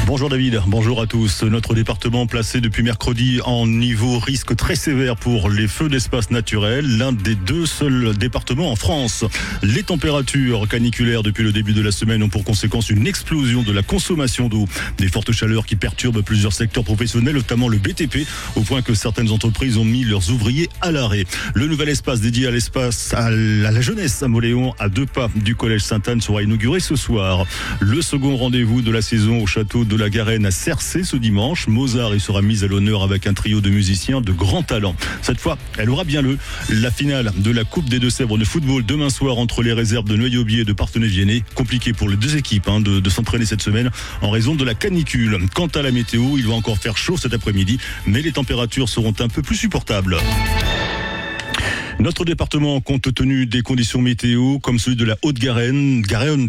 Bonjour David, bonjour à tous. Notre département placé depuis mercredi en niveau risque très sévère pour les feux d'espace naturel, l'un des 2 seuls départements en France. Les températures caniculaires depuis le début de la semaine ont pour conséquence une explosion de la consommation d'eau. Des fortes chaleurs qui perturbent plusieurs secteurs professionnels, notamment le BTP, au point que certaines entreprises ont mis leurs ouvriers à l'arrêt. Le nouvel espace dédié à la jeunesse à Mauléon, à 2 pas du collège Sainte-Anne, sera inauguré ce soir. Le second rendez-vous de la saison au château de la Garenne à Cercé ce dimanche. Mozart y sera mise à l'honneur avec un trio de musiciens de grand talent. Cette fois, elle aura bien la finale de la Coupe des Deux-Sèvres de football demain soir entre les réserves de Noyaubier et de Parthenay-Viennet. Compliqué pour les 2 équipes de s'entraîner cette semaine en raison de la canicule. Quant à la météo, il va encore faire chaud cet après-midi, mais les températures seront un peu plus supportables. Notre département, compte tenu des conditions météo, comme celui de la Haute-Garonne,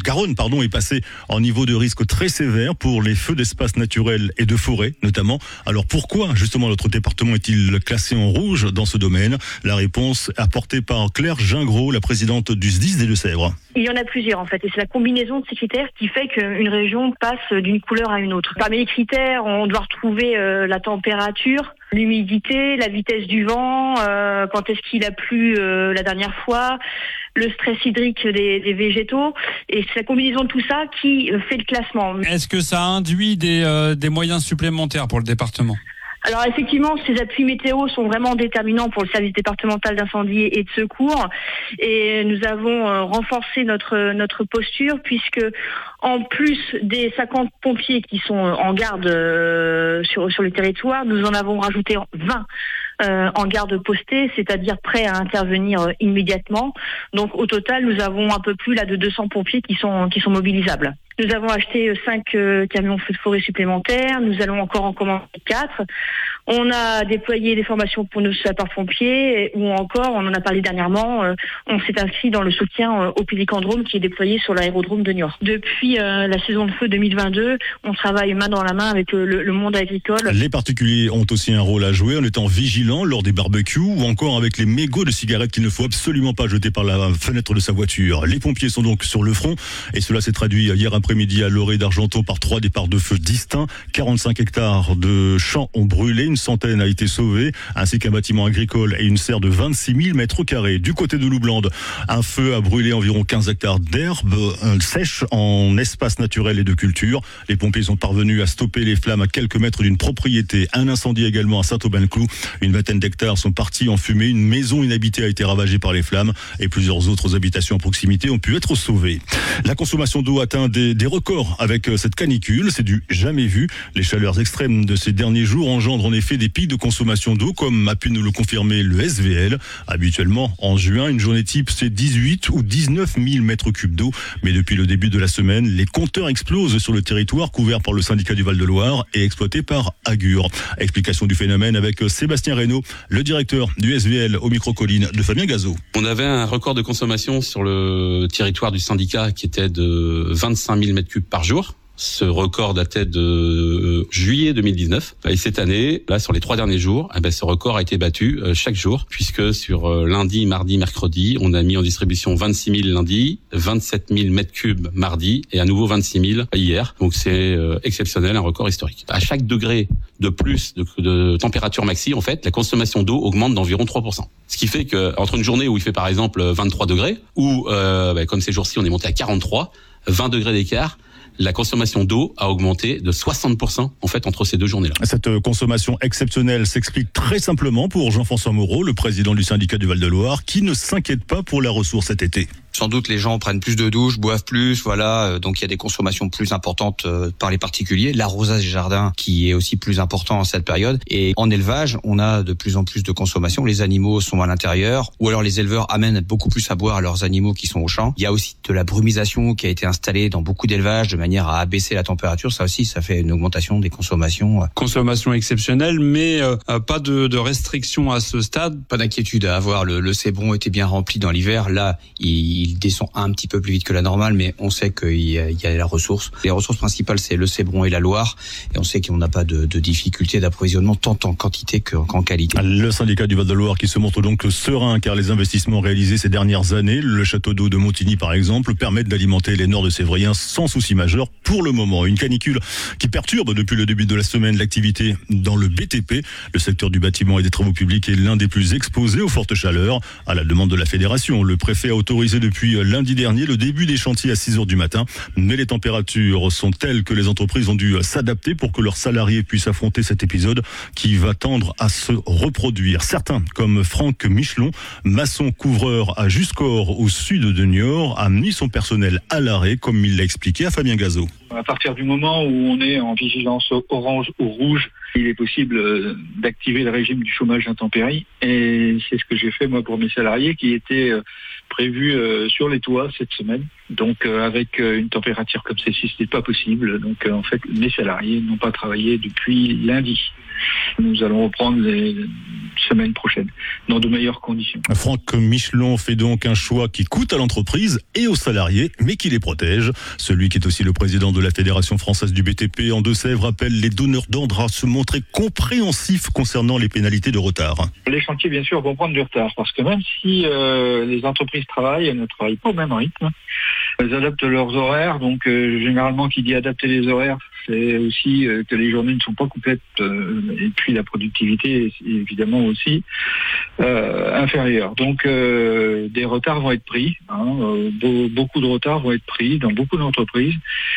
est passé en niveau de risque très sévère pour les feux d'espace naturel et de forêt, notamment. Alors pourquoi, justement, notre département est-il classé en rouge dans ce domaine? La réponse apportée par Claire Gingros, la présidente du SDIS des Deux-Sèvres. Il y en a plusieurs, en fait, et c'est la combinaison de ces critères qui fait qu'une région passe d'une couleur à une autre. Parmi les critères, on doit retrouver la température, l'humidité, la vitesse du vent, quand est-ce qu'il a plu la dernière fois, le stress hydrique des végétaux, et c'est la combinaison de tout ça qui fait le classement. Est-ce que ça induit des moyens supplémentaires pour le département ? Alors effectivement, ces appuis météo sont vraiment déterminants pour le service départemental d'incendie et de secours, et nous avons renforcé notre posture, puisque en plus des 50 pompiers qui sont en garde sur le territoire, nous en avons rajouté 20 en garde postée, c'est-à-dire prêts à intervenir immédiatement. Donc au total, nous avons un peu plus de 200 pompiers qui sont mobilisables. Nous avons acheté 5 camions feux de forêt supplémentaires. Nous allons encore en commander 4. On a déployé des formations pour nos sapeurs-pompiers, ou encore, on en a parlé dernièrement, on s'est inscrit dans le soutien au Pélicandrome qui est déployé sur l'aérodrome de Niort. Depuis la saison de feu 2022, on travaille main dans la main avec le monde agricole. Les particuliers ont aussi un rôle à jouer en étant vigilants lors des barbecues ou encore avec les mégots de cigarettes qu'il ne faut absolument pas jeter par la fenêtre de sa voiture. Les pompiers sont donc sur le front et cela s'est traduit hier après-midi à Loré d'Argenton par 3 départs de feu distincts. 45 hectares de champs ont brûlé, une centaine a été sauvée, ainsi qu'un bâtiment agricole et une serre de 26 000 mètres carrés. Du côté de Loublande, un feu a brûlé environ 15 hectares d'herbe sèche en espace naturel et de culture. Les pompiers sont parvenus à stopper les flammes à quelques mètres d'une propriété. Un incendie également à Saint-Aubin-le-Cloud. Une vingtaine d'hectares sont partis en fumée. Une maison inhabitée a été ravagée par les flammes et plusieurs autres habitations à proximité ont pu être sauvées. La consommation d'eau atteint des records avec cette canicule. C'est du jamais vu. Les chaleurs extrêmes de ces derniers jours engendrent en effet des pics de consommation d'eau, comme a pu nous le confirmer le SVL. Habituellement, en juin, une journée type, c'est 18 ou 19 000 mètres cubes d'eau. Mais depuis le début de la semaine, les compteurs explosent sur le territoire couvert par le syndicat du Val-de-Loire et exploité par Agure. Explication du phénomène avec Sébastien Reynaud, le directeur du SVL au micro-colline de Fabien Gazot. On avait un record de consommation sur le territoire du syndicat qui était de 25 000 mètres cubes par jour. Ce record datait de juillet 2019. Et cette année, là, sur les 3 derniers jours, ce record a été battu chaque jour, puisque sur lundi, mardi, mercredi, on a mis en distribution 26 000 lundi, 27 000 mètres cubes mardi, et à nouveau 26 000 hier. Donc c'est exceptionnel, un record historique. À chaque degré de plus de température maxi, en fait, la consommation d'eau augmente d'environ 3%. Ce qui fait que entre une journée où il fait par exemple 23 degrés, ou comme ces jours-ci, on est monté à 43, 20 degrés d'écart, la consommation d'eau a augmenté de 60% en fait entre ces 2 journées-là. Cette consommation exceptionnelle s'explique très simplement pour Jean-François Moreau, le président du syndicat du Val-de-Loire, qui ne s'inquiète pas pour la ressource cet été. Sans doute les gens prennent plus de douches, boivent plus, voilà, donc il y a des consommations plus importantes par les particuliers. L'arrosage des jardins qui est aussi plus important en cette période. Et en élevage, on a de plus en plus de consommation. Les animaux sont à l'intérieur, ou alors les éleveurs amènent beaucoup plus à boire à leurs animaux qui sont au champ. Il y a aussi de la brumisation qui a été installée dans beaucoup d'élevages de manière à abaisser la température. Ça aussi, ça fait une augmentation des consommations. Consommation exceptionnelle, mais pas de restrictions à ce stade. Pas d'inquiétude à avoir. Le cébron était bien rempli dans l'hiver. Là, il il descend un petit peu plus vite que la normale, mais on sait qu'il y a la ressource. Les ressources principales, c'est le Cébron et la Loire, et on sait qu'on n'a pas de difficulté d'approvisionnement tant en quantité qu'en qualité. Le syndicat du Val-de-Loire qui se montre donc serein car les investissements réalisés ces dernières années, le château d'eau de Montigny par exemple, permettent d'alimenter les Nord-de-Sévriens sans souci majeur pour le moment. Une canicule qui perturbe depuis le début de la semaine l'activité dans le BTP. Le secteur du bâtiment et des travaux publics est l'un des plus exposés aux fortes chaleurs. À la demande de la fédération, le préfet a autorisé depuis lundi dernier le début des chantiers à 6h du matin. Mais les températures sont telles que les entreprises ont dû s'adapter pour que leurs salariés puissent affronter cet épisode qui va tendre à se reproduire. Certains, comme Franck Michelon, maçon couvreur à Juscorps au sud de Niort, a mis son personnel à l'arrêt, comme il l'a expliqué à Fabien Gazot. À partir du moment où on est en vigilance orange ou rouge, il est possible d'activer le régime du chômage intempérie. Et c'est ce que j'ai fait moi pour mes salariés qui étaient prévus sur les toits cette semaine. Donc avec une température comme celle-ci, ce n'est pas possible. Donc en fait, mes salariés n'ont pas travaillé depuis lundi. Nous allons reprendre les semaines prochaines dans de meilleures conditions. Franck Michelon fait donc un choix qui coûte à l'entreprise et aux salariés, mais qui les protège. Celui qui est aussi le président de la Fédération française du BTP en Deux-Sèvres appelle les donneurs d'ordre à se montrer compréhensifs concernant les pénalités de retard. Les chantiers, bien sûr, vont prendre du retard parce que même si les entreprises travaillent, elles ne travaillent pas au même rythme. Elles adaptent leurs horaires, donc généralement, qui dit adapter les horaires, c'est aussi que les journées ne sont pas complètes et puis la productivité est évidemment aussi inférieure. Donc des retards vont être pris, beaucoup de retards vont être pris dans beaucoup d'entreprises.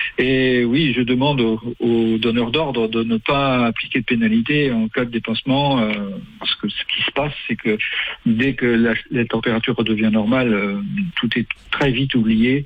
Et oui, je demande aux donneurs d'ordre de ne pas appliquer de pénalité en cas de dépassement, parce que ce qui se passe, c'est que dès que la température redevient normale, tout est très vite oublié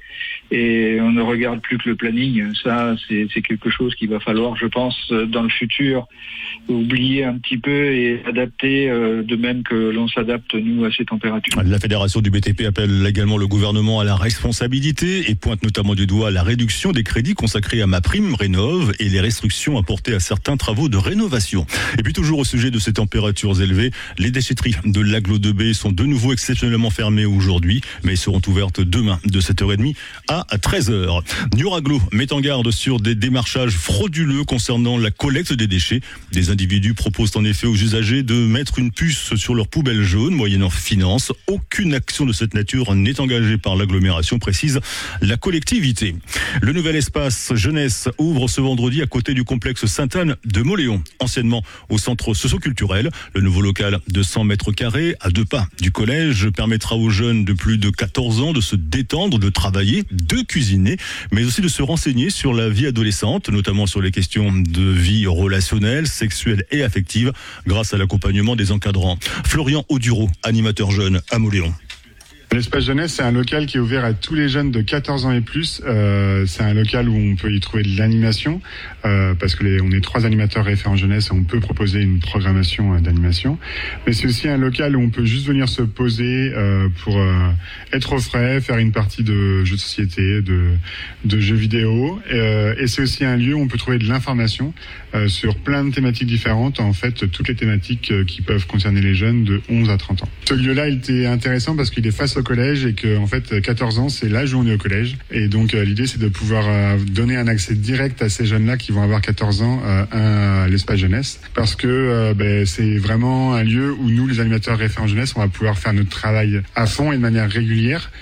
et on ne regarde plus que le planning. Ça, c'est quelque chose qu'il va falloir, je pense, dans le futur, oublier un petit peu et adapter de même que l'on s'adapte, nous, à ces températures. La Fédération du BTP appelle également le gouvernement à la responsabilité et pointe notamment du doigt la réduction des crédits consacrés à MaPrimeRénov' et les restrictions apportées à certains travaux de rénovation. Et puis toujours au sujet de ces températures élevées, les déchetteries de l'Aglo 2B sont de nouveau exceptionnellement fermées aujourd'hui, mais seront ouvertes demain de 7h30 à 13h. Niort-Aglo met en garde sur des démarchages frauduleux concernant la collecte des déchets. Des individus proposent en effet aux usagers de mettre une puce sur leur poubelle jaune, moyennant finance. Aucune action de cette nature n'est engagée par l'agglomération, précise la collectivité. Le nouvel espace jeunesse ouvre ce vendredi à côté du complexe Sainte-Anne de Mauléon, anciennement au centre socio-culturel. Le nouveau local de 100 mètres carrés à 2 pas du collège permettra aux jeunes de plus de 14 ans de se détendre, de travailler, de cuisiner, mais aussi de se renseigner sur la vie adolescente, notamment sur les questions de vie relationnelle, sexuelle et affective, grâce à l'accompagnement des encadrants. Florian Audureau, animateur jeune à Mauléon. L'espace jeunesse, c'est un local qui est ouvert à tous les jeunes de 14 ans et plus. C'est un local où on peut y trouver de l'animation, parce que on est 3 animateurs référents jeunesse et on peut proposer une programmation d'animation. Mais c'est aussi un local où on peut juste venir se poser pour être au frais, faire une partie de jeux de société, de jeux vidéo. Et c'est aussi un lieu où on peut trouver de l'information sur plein de thématiques différentes, en fait toutes les thématiques qui peuvent concerner les jeunes de 11 à 30 ans. Ce lieu-là, il était intéressant parce qu'il est face au collège et que en fait 14 ans c'est l'âge où on est au collège et donc l'idée c'est de pouvoir donner un accès direct à ces jeunes-là qui vont avoir 14 ans à l'espace jeunesse parce que c'est vraiment un lieu où nous les animateurs référents jeunesse on va pouvoir faire notre travail à fond et de manière régulière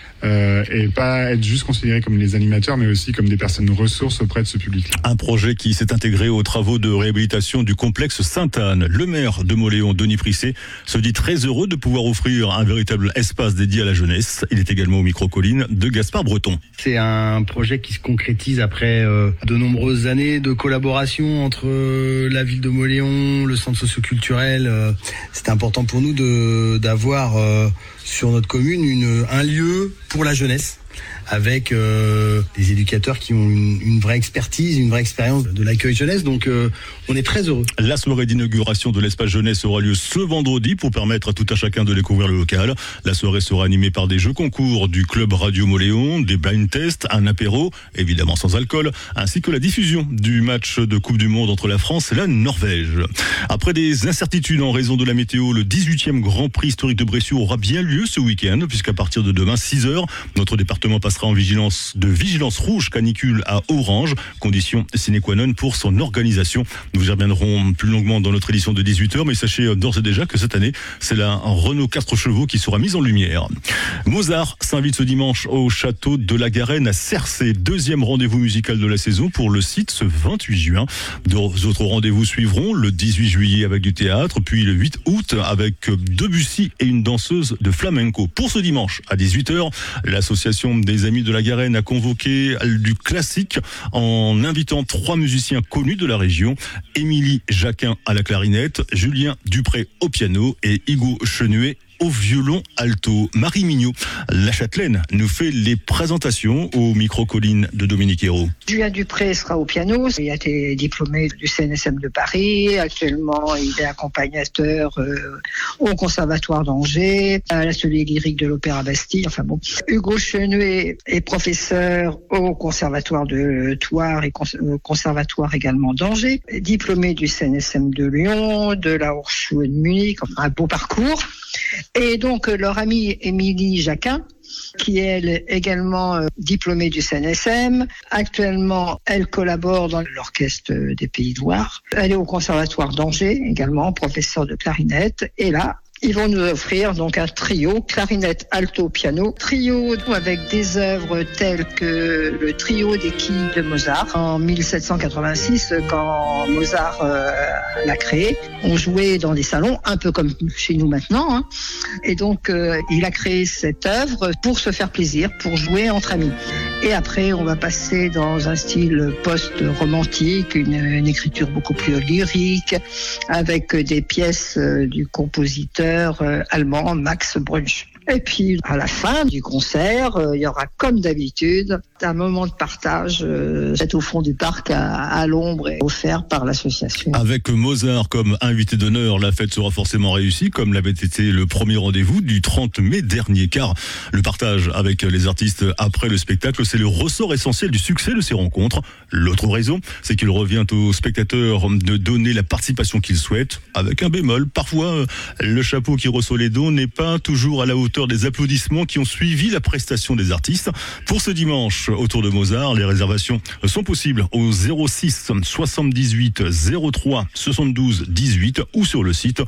et pas être juste considérés comme les animateurs mais aussi comme des personnes ressources auprès de ce public. Un projet qui s'est intégré aux travaux de réhabilitation du complexe Sainte-Anne. Le maire de Mauléon, Denis Prisset, se dit très heureux de pouvoir offrir un véritable espace dédié à la jeunesse. Il est également au micro-colline de Gaspard Breton. C'est un projet qui se concrétise après de nombreuses années de collaboration entre la ville de Mauléon, le centre socio-culturel. C'est important pour nous d'avoir sur notre commune un lieu pour la jeunesse avec des éducateurs qui ont une vraie expertise, une vraie expérience de l'accueil jeunesse. Donc on est très heureux. La soirée d'inauguration de l'espace jeunesse aura lieu ce vendredi pour permettre à tout un chacun de découvrir le local. La soirée sera animée par des jeux concours du club Radio Moléon, des blind tests, un apéro, évidemment sans alcool, ainsi que la diffusion du match de Coupe du Monde entre la France et la Norvège. Après des incertitudes en raison de la météo, le 18e Grand Prix historique de Bressuire aura bien lieu ce week-end, puisqu'à partir de demain 6h, notre département passera en vigilance rouge canicule à orange, condition sine qua non pour son organisation. Nous y reviendrons plus longuement dans notre édition de 18h, mais sachez d'ores et déjà que cette année, c'est la Renault 4 chevaux qui sera mise en lumière. Mozart s'invite ce dimanche au château de la Garenne à Cercé, deuxième rendez-vous musical de la saison pour le site ce 28 juin. Deux autres rendez-vous suivront le 18 juillet avec du théâtre, puis le 8 août avec Debussy et une danseuse de flamenco. Pour ce dimanche à 18h, l'association des Amis de la Garenne a convoqué du classique en invitant 3 musiciens connus de la région, Émilie Jacquin à la clarinette, Julien Dupré au piano et Hugo Chenuet au violon alto. Marie Mignot, la Châtelaine, nous fait les présentations au micro-colline de Dominique Hérault. Julien Dupré sera au piano. Il a été diplômé du CNSM de Paris. Actuellement, il est accompagnateur au Conservatoire d'Angers, à l'atelier lyrique de l'Opéra Bastille. Enfin bon. Hugo Chenuet est professeur au Conservatoire de Thouars et au Conservatoire également d'Angers. Diplômé du CNSM de Lyon, de la Hochschule de Munich. Enfin, un beau parcours. Et donc, leur amie Émilie Jacquin, qui est elle également diplômée du CNSM. Actuellement, elle collabore dans l'orchestre des Pays de Loire. Elle est au Conservatoire d'Angers, également professeure de clarinette. Et là, ils vont nous offrir donc un trio, clarinette, alto, piano. Trio avec des œuvres telles que le trio des quilles de Mozart. En 1786, quand Mozart l'a créé, on jouait dans des salons, un peu comme chez nous maintenant. Hein. Et donc, il a créé cette œuvre pour se faire plaisir, pour jouer entre amis. Et après, on va passer dans un style post-romantique, une écriture beaucoup plus lyrique, avec des pièces du compositeur allemand Max Bruch. Et puis, à la fin du concert, il y aura, comme d'habitude, un moment de partage au fond du parc à l'ombre et offert par l'association. Avec Mozart comme invité d'honneur, la fête sera forcément réussie, comme l'avait été le premier rendez-vous du 30 mai dernier, car le partage avec les artistes après le spectacle, c'est le ressort essentiel du succès de ces rencontres. L'autre raison, c'est qu'il revient aux spectateurs de donner la participation qu'ils souhaitent, avec un bémol. Parfois, le chapeau qui reçoit les dons n'est pas toujours à la hauteur des applaudissements qui ont suivi la prestation des artistes. Pour ce dimanche, autour de Mozart, les réservations sont possibles au 06 78 03 72 18 ou sur le site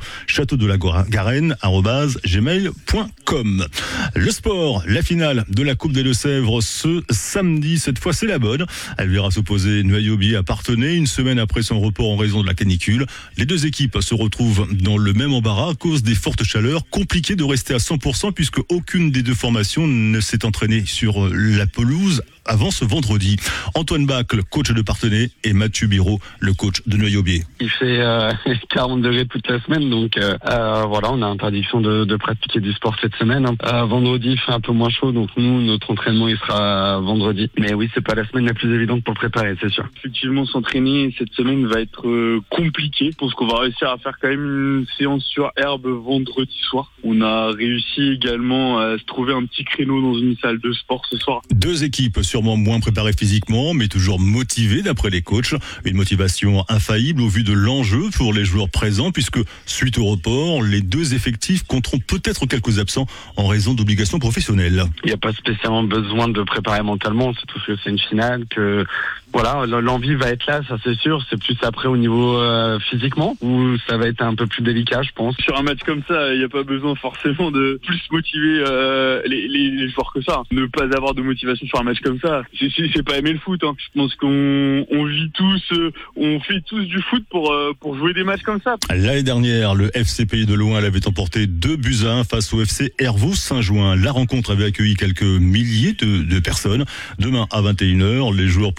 châteaudelagarenne@gmail.com. Le sport, la finale de la Coupe des Deux-Sèvres ce samedi. Cette fois, c'est la bonne. Elle verra s'opposer Noyaubier à Parthenay une semaine après son report en raison de la canicule. Les deux équipes se retrouvent dans le même embarras à cause des fortes chaleurs. Compliqué de rester à 100% puisque aucune des deux formations ne s'est entraînée sur la pelouse avant ce vendredi. Antoine Bach, le coach de Parthenay, et Mathieu Biro, le coach de Noyaubier. Il fait 40 degrés toute la semaine, donc voilà, on a interdiction de pratiquer du sport cette semaine. Vendredi, il fait un peu moins chaud, donc nous, notre entraînement, il sera vendredi. Mais oui, c'est pas la semaine la plus évidente pour le préparer, c'est sûr. Effectivement, s'entraîner cette semaine va être compliqué. Je pense qu'on va réussir à faire quand même une séance sur herbe vendredi soir. On a réussi également à se trouver un petit créneau dans une salle de sport ce soir. Deux équipes sûrement moins préparées physiquement, mais toujours motivées d'après les coachs. Une motivation infaillible au vu de l'enjeu pour les joueurs présents, puisque suite au report, les deux effectifs compteront peut-être quelques absents en raison d'obligations professionnelles. Il n'y a pas spécialement besoin de préparer mentalement, c'est tout ce que c'est une finale, que voilà, l'envie va être là, ça c'est sûr. C'est plus après au niveau physiquement où ça va être un peu plus délicat, je pense. Sur un match comme ça, il n'y a pas besoin forcément de plus motiver les joueurs que ça. Ne pas avoir de motivation sur un match comme ça, c'est pas aimer le foot. Hein. Je pense qu'on vit tous, on fait tous du foot pour jouer des matchs comme ça. L'année dernière, le FC Pays de Loing l'avait emporté 2-1 face au FC Hervaux Saint-Jouin. La rencontre avait accueilli quelques milliers de personnes. Demain à 21h, les joueurs pourront eux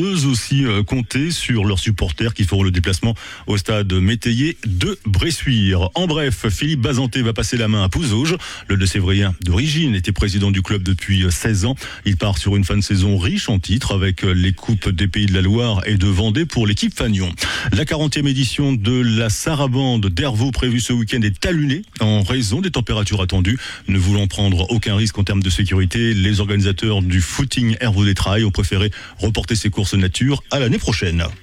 eux aussi compter sur leurs supporters qui feront le déplacement au stade Métayer de Bressuire. En bref, Philippe Bazanté va passer la main à Pouzauges. Le Deux-Sévrien d'origine était président du club depuis 16 ans. Il part sur une fin de saison riche en titres avec les coupes des Pays de la Loire et de Vendée pour l'équipe Fagnon. La 40e édition de la sarabande d'Hervaux prévue ce week-end est annulée en raison des températures attendues. Ne voulant prendre aucun risque en termes de sécurité, les organisateurs du footing Hervaux des Trailles ont préféré reporter ces courses nature à l'année prochaine.